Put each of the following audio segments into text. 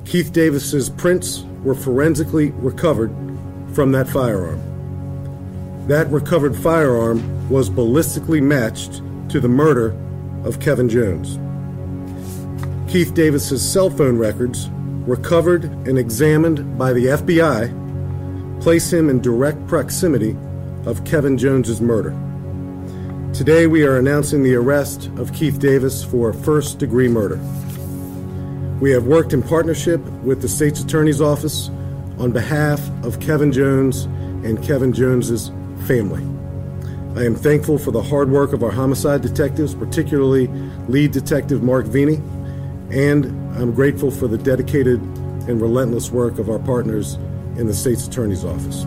Keith Davis's prints were forensically recovered from that firearm. That recovered firearm was ballistically matched to the murder of Kevin Jones. Keith Davis's cell phone records, recovered and examined by the FBI, place him in direct proximity of Kevin Jones's murder. Today we are announcing the arrest of Keith Davis for first-degree murder. We have worked in partnership with the State's Attorney's Office on behalf of Kevin Jones and Kevin Jones's family. I am thankful for the hard work of our homicide detectives, particularly lead detective Mark Vini, and I'm grateful for the dedicated and relentless work of our partners in the State's Attorney's Office.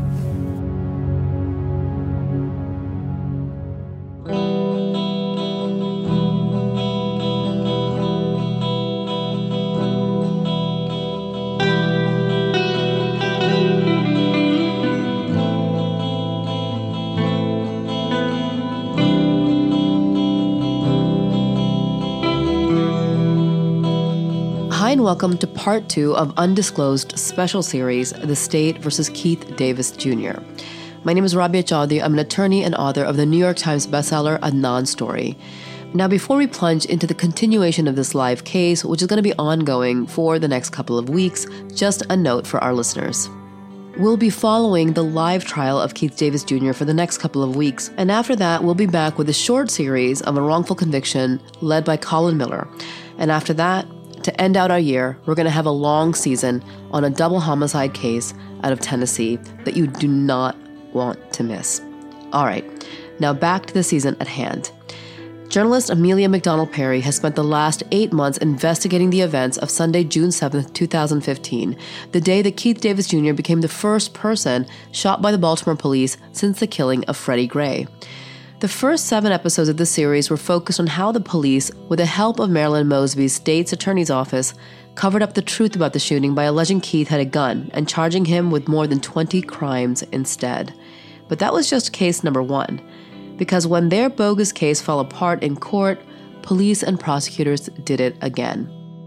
Hi and welcome to part 2 of Undisclosed special series, The State versus Keith Davis Jr. My name is Rabia Chaudhry. I'm an attorney and author of the New York Times bestseller Adnan Story. Now, before we plunge into the continuation of this live case, which is going to be ongoing for the next couple of weeks, just a note for our listeners. We'll be following the live trial of Keith Davis Jr. for the next couple of weeks, and after that, we'll be back with a short series of a wrongful conviction led by Colin Miller. And after that, to end out our year, we're going to have a long season on a double homicide case out of Tennessee that you do not want to miss. All right, now back to the season at hand. Journalist Amelia McDonald Perry has spent the last 8 months investigating the events of Sunday, June 7, 2015, the day that Keith Davis Jr. became the first person shot by the Baltimore police since the killing of Freddie Gray. The first 7 episodes of the series were focused on how the police, with the help of Marilyn Mosby's State's Attorney's Office, covered up the truth about the shooting by alleging Keith had a gun and charging him with more than 20 crimes instead. But that was just case number 1, because when their bogus case fell apart in court, police and prosecutors did it again.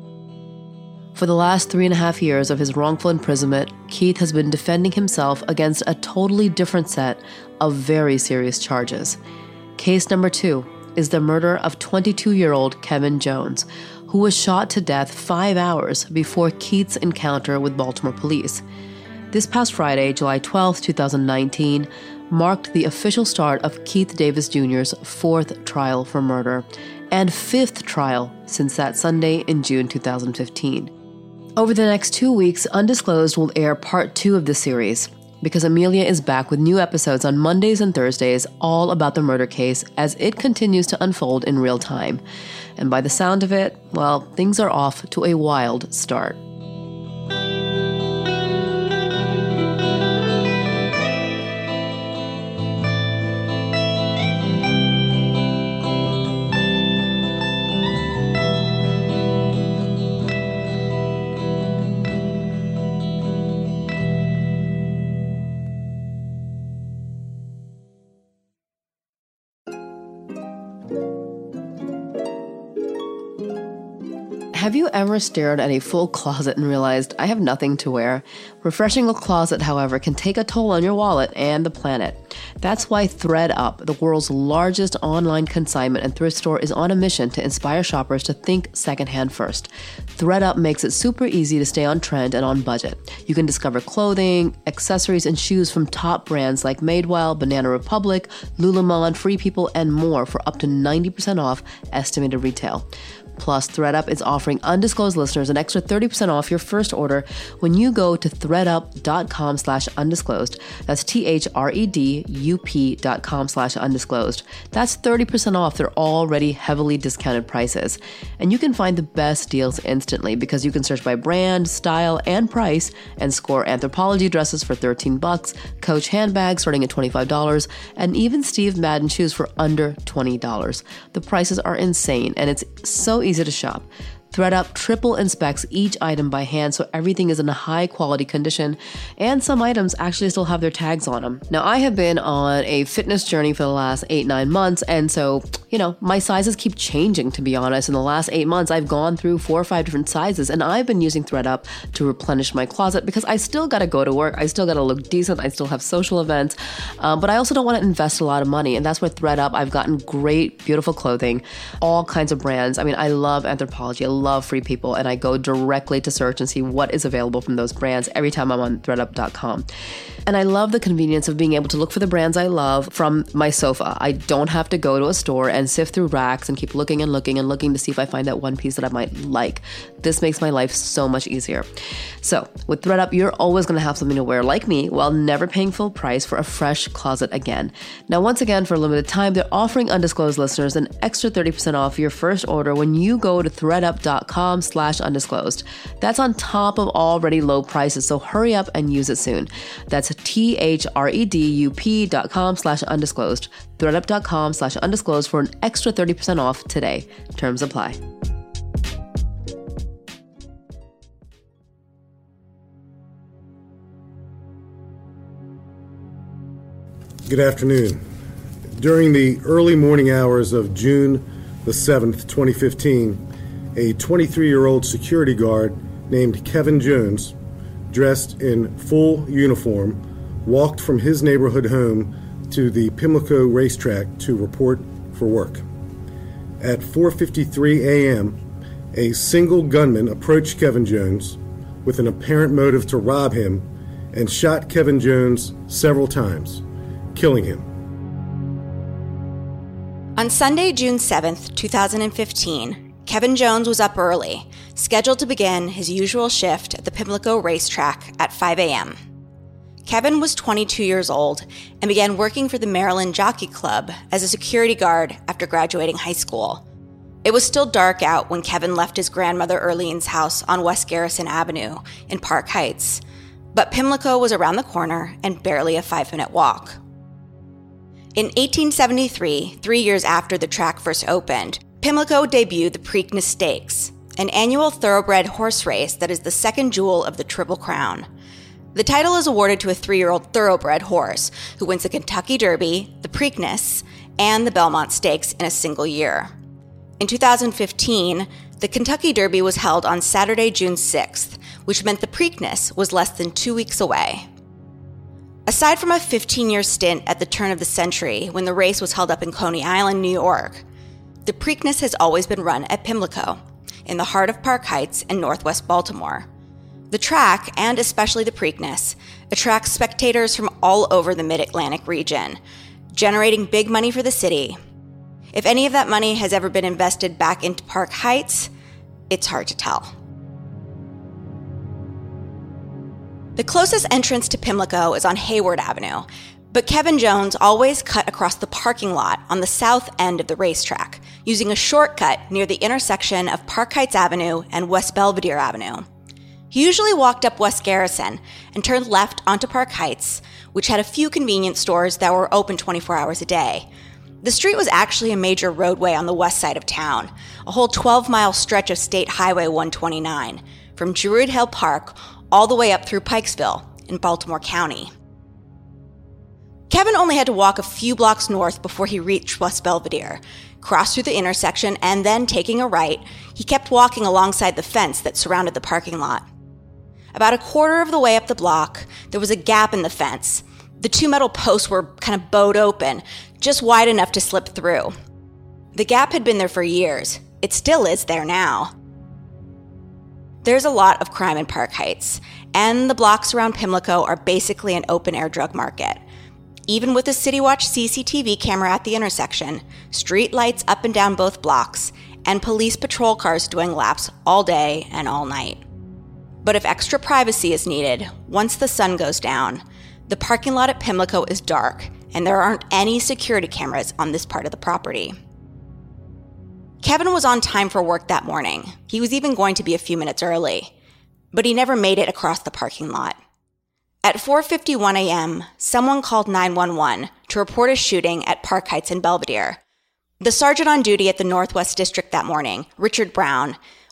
For the last 3.5 years of his wrongful imprisonment, Keith has been defending himself against a totally different set of very serious charges. Case number 2 is the murder of 22-year-old Kevin Jones, who was shot to death 5 hours before Keith's encounter with Baltimore police. This past Friday, July 12, 2019, marked the official start of Keith Davis Jr.'s 4th trial for murder and 5th trial since that Sunday in June 2015. Over the next 2 weeks, Undisclosed will air part 2 of the series, because Amelia is back with new episodes on Mondays and Thursdays all about the murder case as it continues to unfold in real time. And by the sound of it, well, things are off to a wild start. Have you ever stared at a full closet and realized, I have nothing to wear? Refreshing a closet, however, can take a toll on your wallet and the planet. That's why ThredUp, the world's largest online consignment and thrift store, is on a mission to inspire shoppers to think secondhand first. ThredUp makes it super easy to stay on trend and on budget. You can discover clothing, accessories, and shoes from top brands like Madewell, Banana Republic, Lululemon, Free People, and more for up to 90% off estimated retail. Plus, ThredUp is offering Undisclosed listeners an extra 30% off your first order when you go to thredup.com/undisclosed. That's thredup.com/undisclosed. That's 30% off their already heavily discounted prices. And you can find the best deals instantly because you can search by brand, style, and price and score Anthropologie dresses for $13, Coach handbags starting at $25, and even Steve Madden shoes for under $20. The prices are insane, and it's so easy to shop. ThreadUp triple inspects each item by hand so everything is in a high quality condition, and some items actually still have their tags on them. Now, I have been on a fitness journey for the last 8-9 months, and so, my sizes keep changing, to be honest. In the last 8 months, I've gone through 4 or 5 different sizes, and I've been using ThreadUp to replenish my closet because I still gotta go to work, I still gotta look decent, I still have social events, but I also don't want to invest a lot of money, and that's where ThreadUp, I've gotten great, beautiful clothing, all kinds of brands. I mean, I love Anthropologie, I love Free People, and I go directly to search and see what is available from those brands every time I'm on threadup.com. And I love the convenience of being able to look for the brands I love from my sofa. I don't have to go to a store and sift through racks and keep looking and looking and looking to see if I find that one piece that I might like. This makes my life so much easier. So with ThreadUp, you're always going to have something to wear like me while never paying full price for a fresh closet again. Now, once again, for a limited time, they're offering Undisclosed listeners an extra 30% off your first order when you go to threadup.com/undisclosed. That's on top of already low prices, so hurry up and use it soon. That's threadup.com/undisclosed. threadup.com/undisclosed for an extra 30% off today. Terms apply. Good afternoon. During the early morning hours of June the 7th, 2015, a 23-year-old security guard named Kevin Jones, dressed in full uniform, walked from his neighborhood home to the Pimlico racetrack to report for work. At 4:53 a.m., a single gunman approached Kevin Jones with an apparent motive to rob him and shot Kevin Jones several times, killing him. On Sunday, June 7th, 2015, Kevin Jones was up early, scheduled to begin his usual shift at the Pimlico racetrack at 5 a.m. Kevin was 22 years old and began working for the Maryland Jockey Club as a security guard after graduating high school. It was still dark out when Kevin left his grandmother Earlene's house on West Garrison Avenue in Park Heights, but Pimlico was around the corner and barely a 5-minute walk. In 1873, 3 years after the track first opened, Pimlico debuted the Preakness Stakes, an annual thoroughbred horse race that is the second jewel of the Triple Crown. The title is awarded to a 3-year-old thoroughbred horse who wins the Kentucky Derby, the Preakness, and the Belmont Stakes in a single year. In 2015, the Kentucky Derby was held on Saturday, June 6th, which meant the Preakness was less than 2 weeks away. Aside from a 15-year stint at the turn of the century when the race was held up in Coney Island, New York, the Preakness has always been run at Pimlico, in the heart of Park Heights and northwest Baltimore. The track, and especially the Preakness, attracts spectators from all over the Mid-Atlantic region, generating big money for the city. If any of that money has ever been invested back into Park Heights, it's hard to tell. The closest entrance to Pimlico is on Hayward Avenue, but Kevin Jones always cut across the parking lot on the south end of the racetrack, using a shortcut near the intersection of Park Heights Avenue and West Belvedere Avenue. He usually walked up West Garrison and turned left onto Park Heights, which had a few convenience stores that were open 24 hours a day. The street was actually a major roadway on the west side of town, a whole 12-mile stretch of State Highway 129, from Druid Hill Park all the way up through Pikesville in Baltimore County. Kevin only had to walk a few blocks north before he reached West Belvedere, crossed through the intersection, and then, taking a right, he kept walking alongside the fence that surrounded the parking lot. About a quarter of the way up the block, there was a gap in the fence. The 2 metal posts were kind of bowed open, just wide enough to slip through. The gap had been there for years. It still is there now. There's a lot of crime in Park Heights, and the blocks around Pimlico are basically an open-air drug market. Even with a City Watch CCTV camera at the intersection, street lights up and down both blocks, and police patrol cars doing laps all day and all night. But if extra privacy is needed, once the sun goes down, the parking lot at Pimlico is dark, and there aren't any security cameras on this part of the property. Kevin was on time for work that morning. He was even going to be a few minutes early, but he never made it across the parking lot. At 4:51 a.m., someone called 911 to report a shooting at Park Heights and Belvedere. The sergeant on duty at the Northwest District that morning, Richard Brown,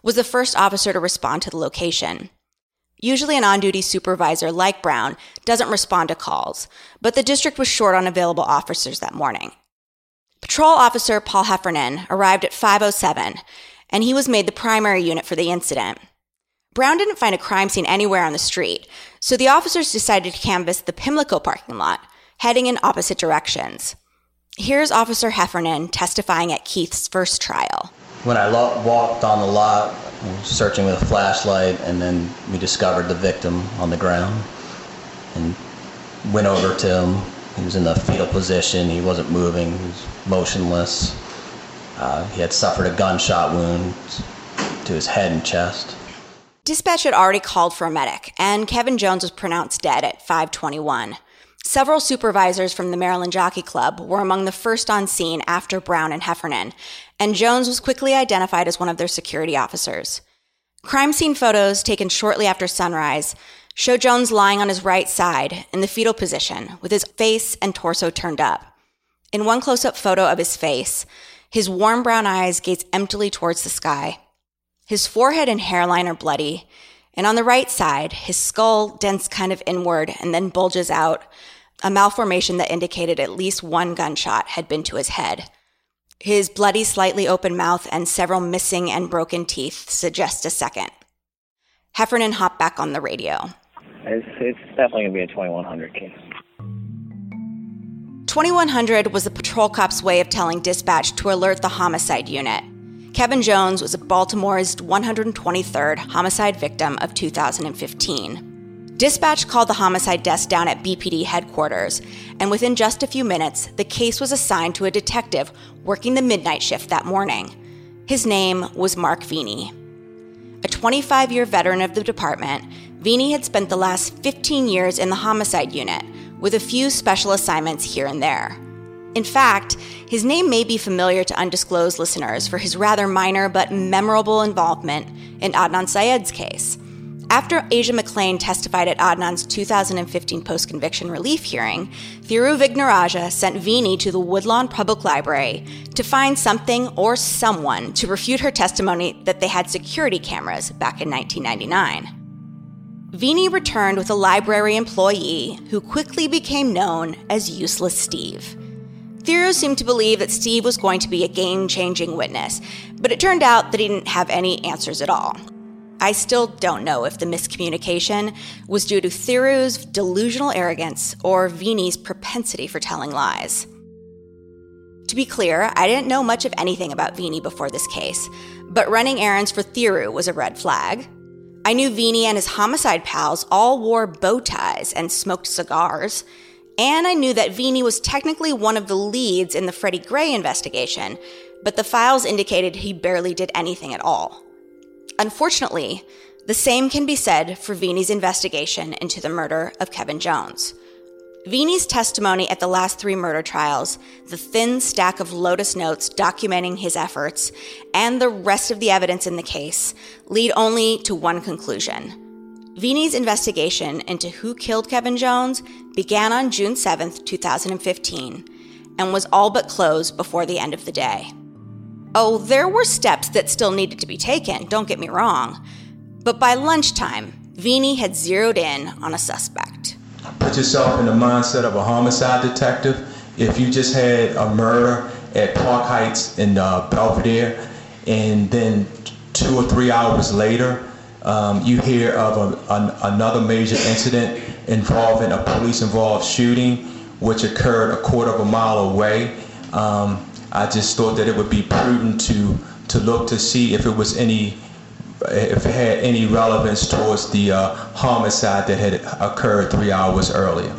was the first officer to respond to the location. Usually an on-duty supervisor like Brown doesn't respond to calls, but the district was short on available officers that morning. Patrol Officer Paul Heffernan arrived at 5:07, and he was made the primary unit for the incident. Brown didn't find a crime scene anywhere on the street, so the officers decided to canvass the Pimlico parking lot, heading in opposite directions. Here's Officer Heffernan testifying at Keith's first trial. When I walked on the lot, searching with a flashlight, and then we discovered the victim on the ground and went over to him. He was in the fetal position. He wasn't moving. He was motionless. He had suffered a gunshot wound to his head and chest. Dispatch had already called for a medic, and Kevin Jones was pronounced dead at 5:21. Several supervisors from the Maryland Jockey Club were among the first on scene after Brown and Heffernan, and Jones was quickly identified as one of their security officers. Crime scene photos taken shortly after sunrise show Jones lying on his right side in the fetal position with his face and torso turned up. In one close-up photo of his face, his warm brown eyes gaze emptily towards the sky. His forehead and hairline are bloody, and on the right side, his skull dents kind of inward and then bulges out, a malformation that indicated at least one gunshot had been to his head. His bloody, slightly open mouth and several missing and broken teeth suggest a second. Heffernan hopped back on the radio. It's definitely going to be a 2100 case. 2100 was the patrol cop's way of telling dispatch to alert the homicide unit. Kevin Jones was Baltimore's 123rd homicide victim of 2015. Dispatch called the homicide desk down at BPD headquarters, and within just a few minutes, the case was assigned to a detective working the midnight shift that morning. His name was Mark Vini. A 25-year veteran of the department, Vini had spent the last 15 years in the homicide unit, with a few special assignments here and there. In fact, his name may be familiar to undisclosed listeners for his rather minor but memorable involvement in Adnan Syed's case. After Asia McClain testified at Adnan's 2015 post-conviction relief hearing, Thiru Vignaraja sent Vini to the Woodlawn Public Library to find something or someone to refute her testimony that they had security cameras back in 1999. Vini returned with a library employee who quickly became known as Useless Steve. Thiru seemed to believe that Steve was going to be a game-changing witness, but it turned out that he didn't have any answers at all. I still don't know if the miscommunication was due to Thiru's delusional arrogance or Vini's propensity for telling lies. To be clear, I didn't know much of anything about Vini before this case, but running errands for Thiru was a red flag. I knew Vini and his homicide pals all wore bow ties and smoked cigars, and I knew that Vini was technically one of the leads in the Freddie Gray investigation, but the files indicated he barely did anything at all. Unfortunately, the same can be said for Vini's investigation into the murder of Kevin Jones. Vini's testimony at the last 3 murder trials, the thin stack of Lotus notes documenting his efforts, and the rest of the evidence in the case lead only to one conclusion. Vini's investigation into who killed Kevin Jones began on June 7, 2015, and was all but closed before the end of the day. Oh, there were steps that still needed to be taken, don't get me wrong, but by lunchtime, Vini had zeroed in on a suspect. Put yourself in the mindset of a homicide detective. If you just had a murder at Park Heights in Belvedere, and then 2 or 3 hours later, you hear of another major incident involving a police-involved shooting, which occurred a quarter of a mile away. I just thought that it would be prudent to look to see if it had any relevance towards the homicide that had occurred 3 hours earlier.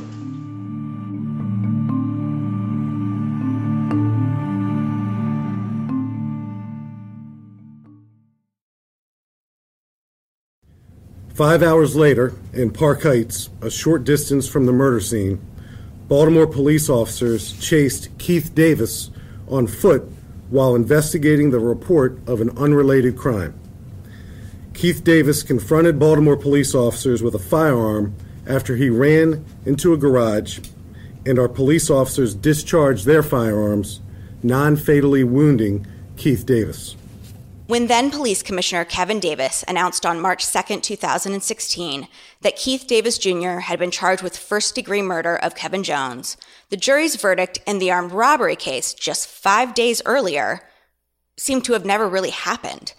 "5 hours later, in Park Heights, a short distance from the murder scene, Baltimore police officers chased Keith Davis on foot while investigating the report of an unrelated crime. Keith Davis confronted Baltimore police officers with a firearm after he ran into a garage, and our police officers discharged their firearms, non-fatally wounding Keith Davis. When then Police Commissioner Kevin Davis announced on March 2, 2016, that Keith Davis Jr. had been charged with first-degree murder of Kevin Jones, the jury's verdict in the armed robbery case just 5 days earlier seemed to have never really happened.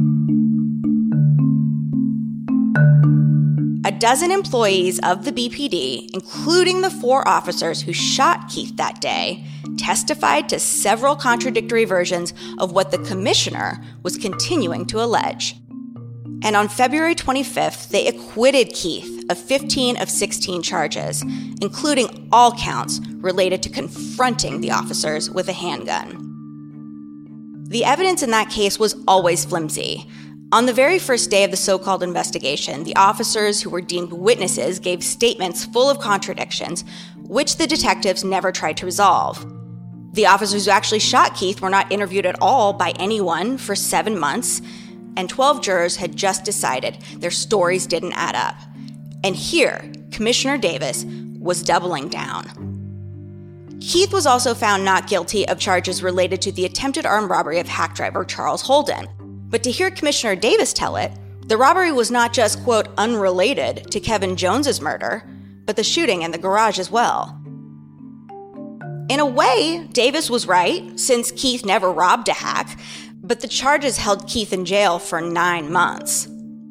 A dozen employees of the BPD, including the 4 officers who shot Keith that day, testified to several contradictory versions of what the commissioner was continuing to allege. And on February 25th, they acquitted Keith of 15 of 16 charges, including all counts related to confronting the officers with a handgun. The evidence in that case was always flimsy. On the very first day of the so-called investigation, the officers who were deemed witnesses gave statements full of contradictions, which the detectives never tried to resolve. The officers who actually shot Keith were not interviewed at all by anyone for 7 months, and 12 jurors had just decided their stories didn't add up. And here, Commissioner Davis was doubling down. Keith was also found not guilty of charges related to the attempted armed robbery of hack driver Charles Holden. But to hear Commissioner Davis tell it, the robbery was not just, quote, unrelated to Kevin Jones's murder, but the shooting in the garage as well. In a way, Davis was right, since Keith never robbed a hack, but the charges held Keith in jail for 9 months.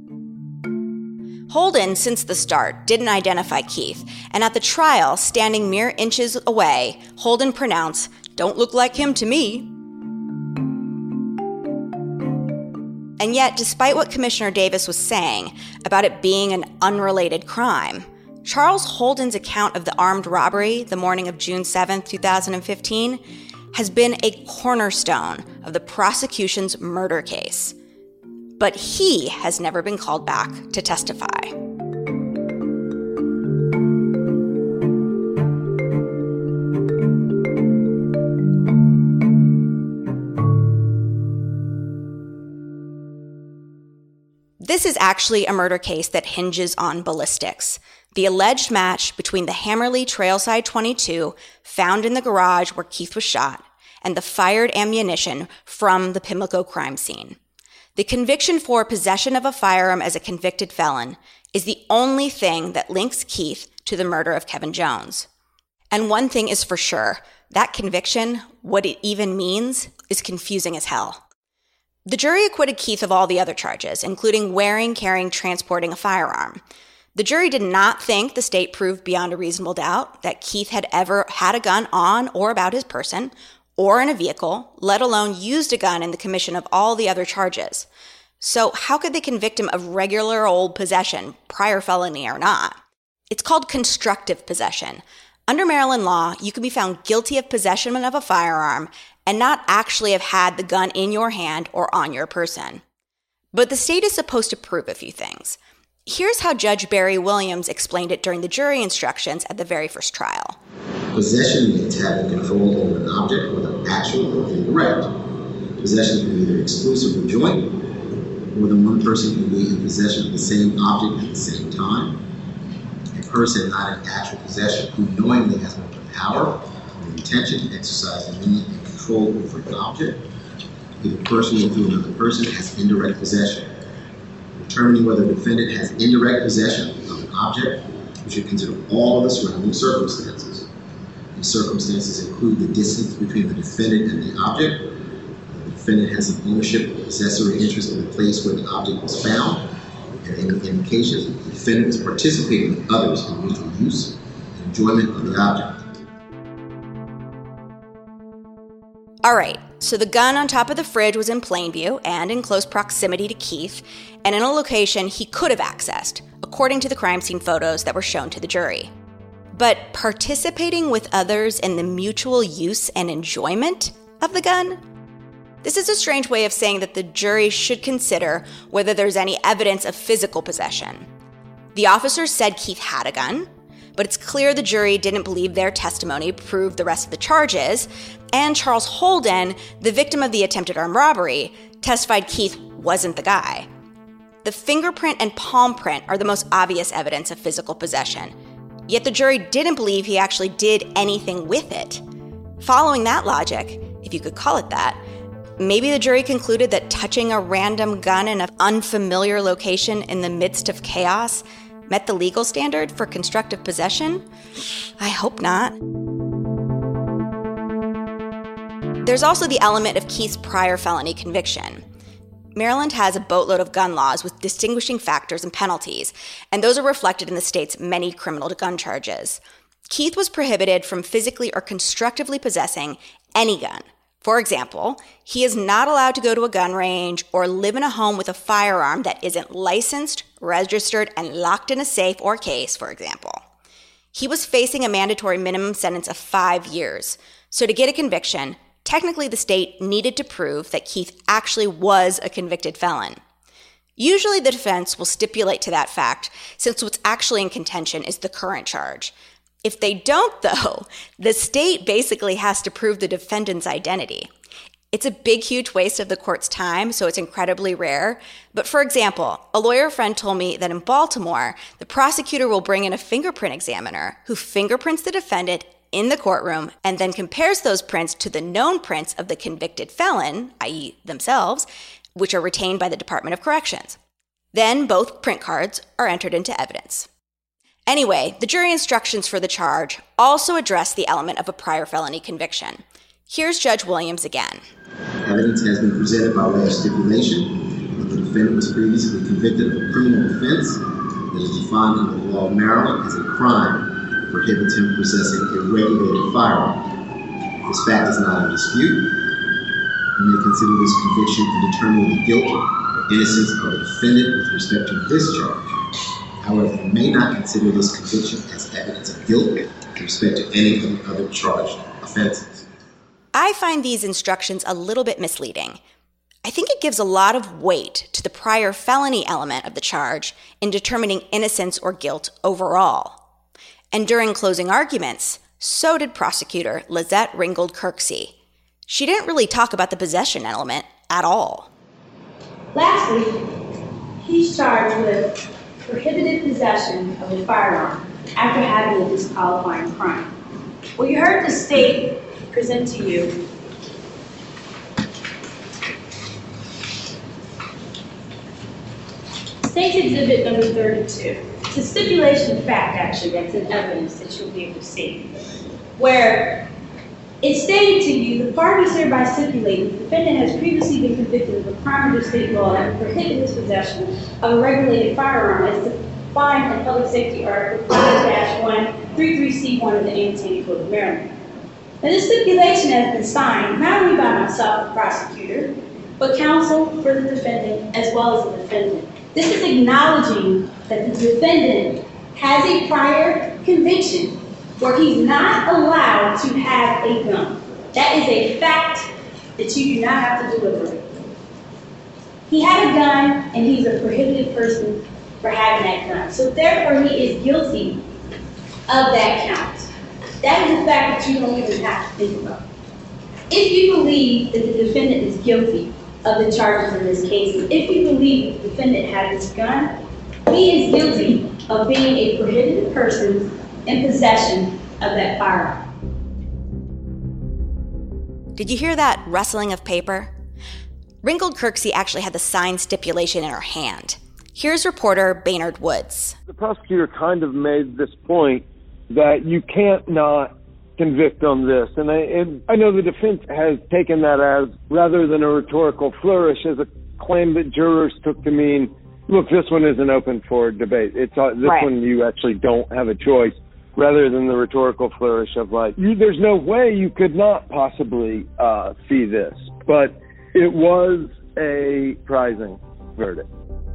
Holden, since the start, didn't identify Keith, and at the trial, standing mere inches away, Holden pronounced, "Don't look like him to me." And yet, despite what Commissioner Davis was saying about it being an unrelated crime, Charles Holden's account of the armed robbery the morning of June 7, 2015, has been a cornerstone of the prosecution's murder case. But he has never been called back to testify. This is actually a murder case that hinges on ballistics, the alleged match between the Hammerly Trailside .22 found in the garage where Keith was shot and the fired ammunition from the Pimlico crime scene. The conviction for possession of a firearm as a convicted felon is the only thing that links Keith to the murder of Kevin Jones. And one thing is for sure, that conviction, what it even means, is confusing as hell. The jury acquitted Keith of all the other charges, including wearing, carrying, transporting a firearm. The jury did not think the state proved beyond a reasonable doubt that Keith had ever had a gun on or about his person, or in a vehicle, let alone used a gun in the commission of all the other charges. So how could they convict him of regular old possession, prior felony or not? It's called constructive possession. Under Maryland law, you can be found guilty of possession of a firearm and not actually have had the gun in your hand or on your person. But the state is supposed to prove a few things. Here's how Judge Barry Williams explained it during the jury instructions at the very first trial. Possession means having control over an object, whether actual or indirect. Possession can be either exclusive or joint. More than one person can be in possession of the same object at the same time. A person not in actual possession who knowingly has both the power or the intention to exercise dominion and control over an object. Either person or through another person has indirect possession. Determining whether the defendant has indirect possession of an object, we should consider all of the surrounding circumstances. These circumstances include the distance between the defendant and the object. The defendant has an ownership or possessory interest in the place where the object was found. And in indications, the defendant is participating with others in mutual use and enjoyment of the object. All right, so the gun on top of the fridge was in plain view and in close proximity to Keith, and in a location he could have accessed, according to the crime scene photos that were shown to the jury. But participating with others in the mutual use and enjoyment of the gun? This is a strange way of saying that the jury should consider whether there's any evidence of physical possession. The officers said Keith had a gun, but it's clear the jury didn't believe their testimony proved the rest of the charges, and Charles Holden, the victim of the attempted armed robbery, testified Keith wasn't the guy. The fingerprint and palm print are the most obvious evidence of physical possession, yet the jury didn't believe he actually did anything with it. Following that logic, if you could call it that, Maybe the jury concluded that touching a random gun in an unfamiliar location in the midst of chaos met the legal standard for constructive possession? I hope not. There's also the element of Keith's prior felony conviction. Maryland has a boatload of gun laws with distinguishing factors and penalties, and those are reflected in the state's many criminal gun charges. Keith was prohibited from physically or constructively possessing any gun. For example, he is not allowed to go to a gun range or live in a home with a firearm that isn't licensed, registered, and locked in a safe or case, for example. He was facing a mandatory minimum sentence of 5 years. So to get a conviction, technically the state needed to prove that Keith actually was a convicted felon. Usually the defense will stipulate to that fact, since what's actually in contention is the current charge. If they don't, though, the state basically has to prove the defendant's identity. It's a big, huge waste of the court's time, so it's incredibly rare. But for example, a lawyer friend told me that in Baltimore, the prosecutor will bring in a fingerprint examiner who fingerprints the defendant in the courtroom and then compares those prints to the known prints of the convicted felon, i.e. themselves, which are retained by the Department of Corrections. Then both print cards are entered into evidence. Anyway, the jury instructions for the charge also address the element of a prior felony conviction. Here's Judge Williams again. Evidence has been presented by way of stipulation that the defendant was previously convicted of a criminal offense that is defined under the law of Maryland as a crime that prohibits him from possessing a regulated firearm. This fact is not in dispute. We may consider this conviction to determine the guilt or innocence of the defendant with respect to this charge. However, we may not consider this conviction as evidence of guilt with respect to any of the other charged offenses. I find these instructions a little bit misleading. I think it gives a lot of weight to the prior felony element of the charge in determining innocence or guilt overall. And during closing arguments, so did prosecutor Lizette Ringgold Kirksey. She didn't really talk about the possession element at all. Lastly, he's charged with prohibited possession of a firearm after having a disqualifying crime. Well, you heard the state present to you State's Exhibit number 32. It's a stipulation of fact, actually, that's in evidence that you'll be able to see, where it stated to you, the parties hereby stipulate the defendant has previously been convicted of a crime under state law that would prohibit his possession of a regulated firearm as defined in Public Safety Article 5-133C1 of the Annotated Code of Maryland. Now, this stipulation has been signed not only by myself, the prosecutor, but counsel for the defendant as well as the defendant. This is acknowledging that the defendant has a prior conviction where he's not allowed to have a gun. That is a fact that you do not have to deliberate. He had a gun, and he's a prohibited person for having that gun. So therefore, he is guilty of that count. That is a fact that you don't even have to think about. If you believe that the defendant is guilty of the charges in this case, and if you believe the defendant had this gun, he is guilty of being a prohibited person in possession of that firearm. Did you hear that rustling of paper? Ringgold Kirksey actually had the signed stipulation in her hand. Here's reporter Baynard Woods. The prosecutor kind of made this point that you can't not convict on this. And I know the defense has taken that as, rather than a rhetorical flourish, as a claim that jurors took to mean, look, this one isn't open for debate. This right. One you actually don't have a choice, rather than the rhetorical flourish of like, there's no way you could not possibly see this. But it was a surprising verdict.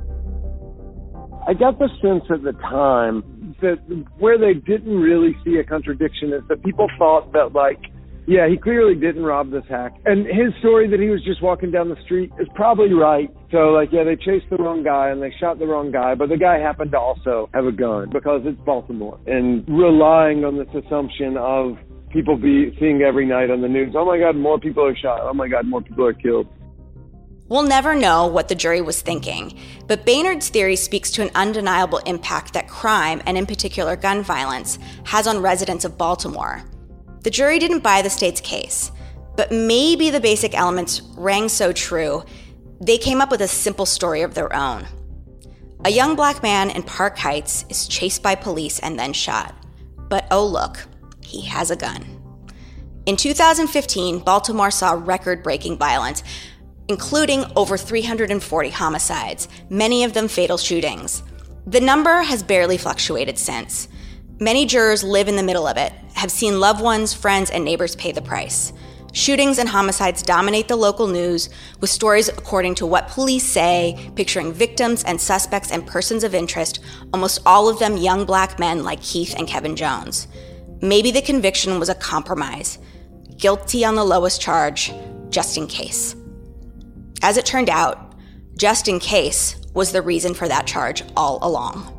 I got the sense at the time that where they didn't really see a contradiction is that people thought that, like, yeah, he clearly didn't rob this hack. And his story that he was just walking down the street is probably right. So, like, yeah, they chased the wrong guy and they shot the wrong guy, but the guy happened to also have a gun because it's Baltimore. And relying on this assumption of people seeing every night on the news, oh my God, more people are shot. Oh my God, more people are killed. We'll never know what the jury was thinking, but Baynard's theory speaks to an undeniable impact that crime, and in particular gun violence, has on residents of Baltimore. The jury didn't buy the state's case, But maybe the basic elements rang so true, they came up with a simple story of their own. A young black man in Park Heights is chased by police and then shot. But oh look, he has a gun. In 2015, Baltimore saw record-breaking violence, including over 340 homicides, many of them fatal shootings. The number has barely fluctuated since. Many jurors live in the middle of it, have seen loved ones, friends, and neighbors pay the price. Shootings and homicides dominate the local news, with stories according to what police say, picturing victims and suspects and persons of interest, almost all of them young black men like Keith and Kevin Jones. Maybe the conviction was a compromise. Guilty on the lowest charge, just in case. As it turned out, just in case was the reason for that charge all along.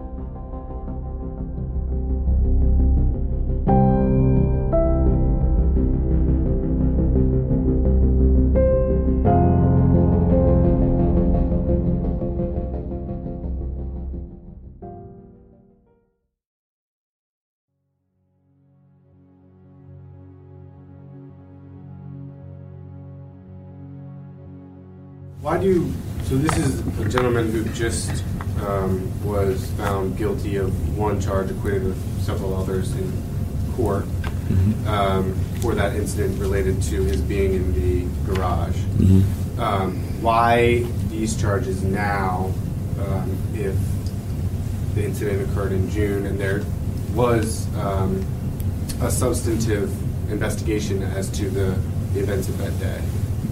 So this is a gentleman who just was found guilty of one charge, acquitted of several others in court for that incident related to his being in the garage. Why these charges now if the incident occurred in June and there was a substantive investigation as to the events of that day?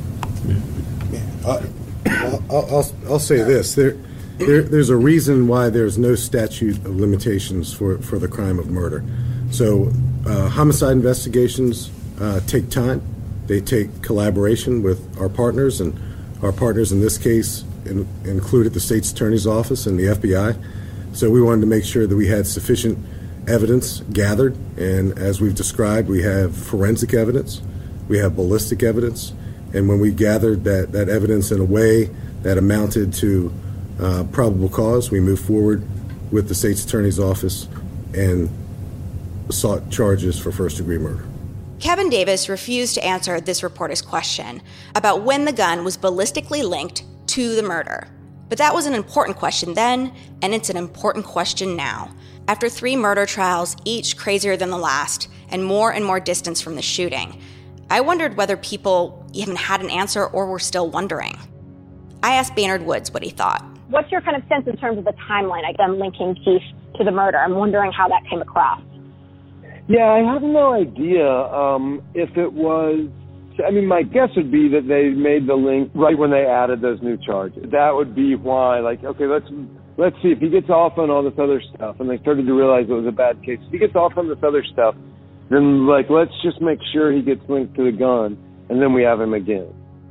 I'll say this. There's a reason why there's no statute of limitations for the crime of murder. So homicide investigations take time. They take collaboration with our partners, and our partners in this case included the state's attorney's office and the FBI. So we wanted to make sure that we had sufficient evidence gathered, and as we've described, we have forensic evidence, we have ballistic evidence, and when we gathered that evidence in a way that amounted to probable cause, we moved forward with the state's attorney's office and sought charges for first-degree murder. Kevin Davis refused to answer this reporter's question about when the gun was ballistically linked to the murder. But that was an important question then, and it's an important question now. After 3 murder trials, each crazier than the last, and more distance from the shooting, I wondered whether people even had an answer or were still wondering. I asked Baynard Woods what he thought. What's your kind of sense in terms of the timeline, again, linking Keith to the murder? I'm wondering how that came across. Yeah, I have no idea if it was. I mean, my guess would be that they made the link right when they added those new charges. That would be why, like, okay, let's see if he gets off on all this other stuff, and they started to realize it was a bad case. If he gets off on this other stuff, then, like, let's just make sure he gets linked to the gun, and then we have him again.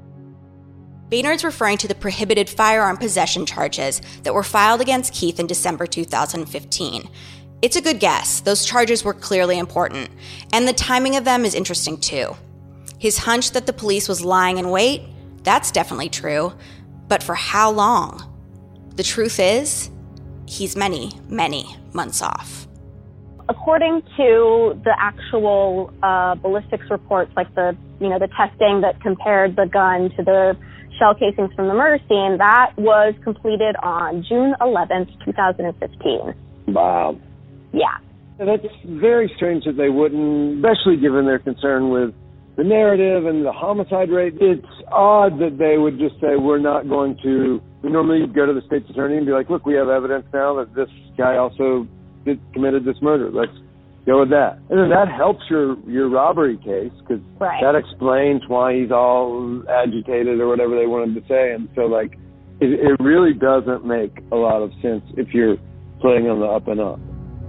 Baynard's referring to the prohibited firearm possession charges that were filed against Keith in December 2015. It's a good guess. Those charges were clearly important, and the timing of them is interesting too. His hunch that the police was lying in wait, that's definitely true, but for how long? The truth is, he's many months off. According to the actual ballistics reports, like the testing that compared the gun to the shell casings from the murder scene, that was completed on June 11th, 2015. Wow. Yeah. And that's very strange that they wouldn't, especially given their concern with the narrative and the homicide rate. It's odd that they would just say, we're not going to. We normally go to the state's attorney and be like, look, we have evidence now that this guy also committed this murder. Let's go with that. And then that helps your robbery case, because that explains why he's all agitated or whatever they wanted to say. And so, like, it really doesn't make a lot of sense if you're playing on the up and up.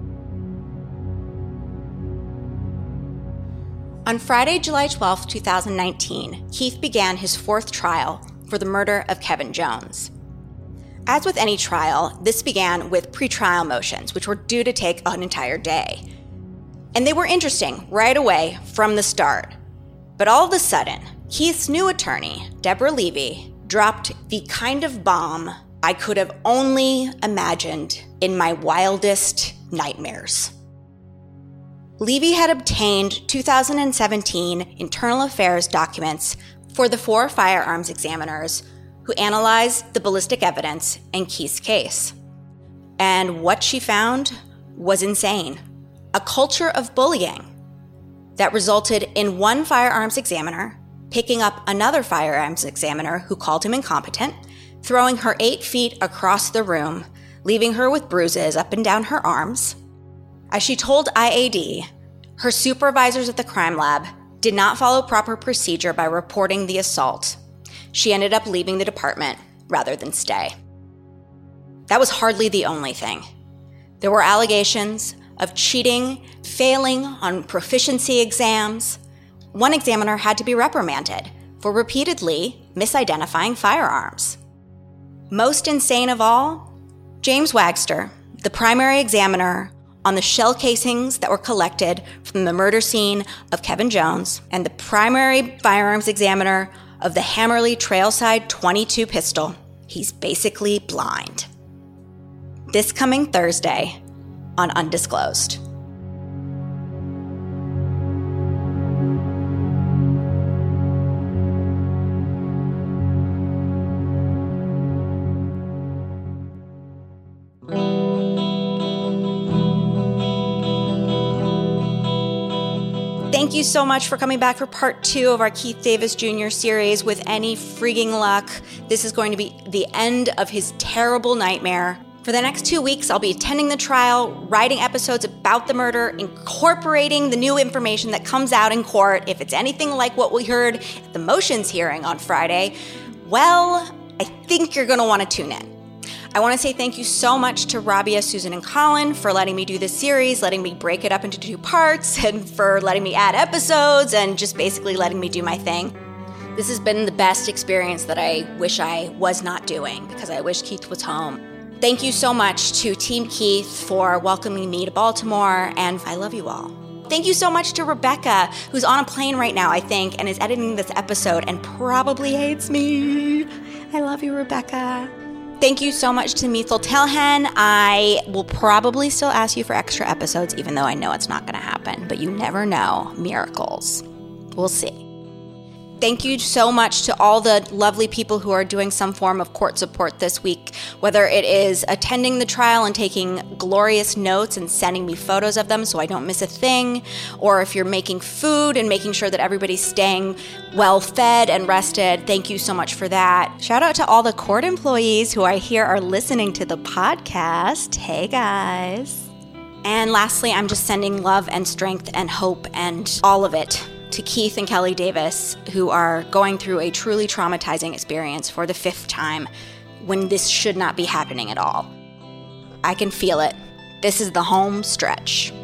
On Friday, July 12, 2019, Keith began his 4th trial for the murder of Kevin Jones. As with any trial, this began with pretrial motions, which were due to take an entire day. And they were interesting right away from the start. But all of a sudden, Keith's new attorney, Deborah Levy, dropped the kind of bomb I could have only imagined in my wildest nightmares. Levy had obtained 2017 internal affairs documents for the 4 firearms examiners who analyzed the ballistic evidence in Keith's case. And what she found was insane. A culture of bullying that resulted in one firearms examiner picking up another firearms examiner who called him incompetent, throwing her 8 feet across the room, leaving her with bruises up and down her arms. As she told IAD, her supervisors at the crime lab did not follow proper procedure by reporting the assault. She ended up leaving the department rather than stay. That was hardly the only thing. There were allegations of cheating, failing on proficiency exams. One examiner had to be reprimanded for repeatedly misidentifying firearms. Most insane of all, James Wagster, the primary examiner on the shell casings that were collected from the murder scene of Kevin Jones, and the primary firearms examiner of the Hammerly Trailside .22 pistol, he's basically blind. This coming Thursday on Undisclosed. Thank you so much for coming back for part 2 of our Keith Davis Jr. series. With any freaking luck, this is going to be the end of his terrible nightmare. For the next 2 weeks, I'll be attending the trial, writing episodes about the murder, incorporating the new information that comes out in court. If it's anything like what we heard at the motions hearing on Friday, well, I think you're going to want to tune in. I want to say thank you so much to Rabia, Susan, and Colin for letting me do this series, letting me break it up into 2 parts, and for letting me add episodes, and just basically letting me do my thing. This has been the best experience that I wish I was not doing, because I wish Keith was home. Thank you so much to Team Keith for welcoming me to Baltimore, and I love you all. Thank you so much to Rebecca, who's on a plane right now, I think, and is editing this episode and probably hates me. I love you, Rebecca. Thank you so much to Mithil Telhen. I will probably still ask you for extra episodes, even though I know it's not going to happen. But you never know. Miracles. We'll see. Thank you so much to all the lovely people who are doing some form of court support this week, whether it is attending the trial and taking glorious notes and sending me photos of them so I don't miss a thing, or if you're making food and making sure that everybody's staying well fed and rested. Thank you so much for that. Shout out to all the court employees who I hear are listening to the podcast. Hey guys. And lastly, I'm just sending love and strength and hope and all of it to Keith and Kelly Davis, who are going through a truly traumatizing experience for the 5th time when this should not be happening at all. I can feel it. This is the home stretch.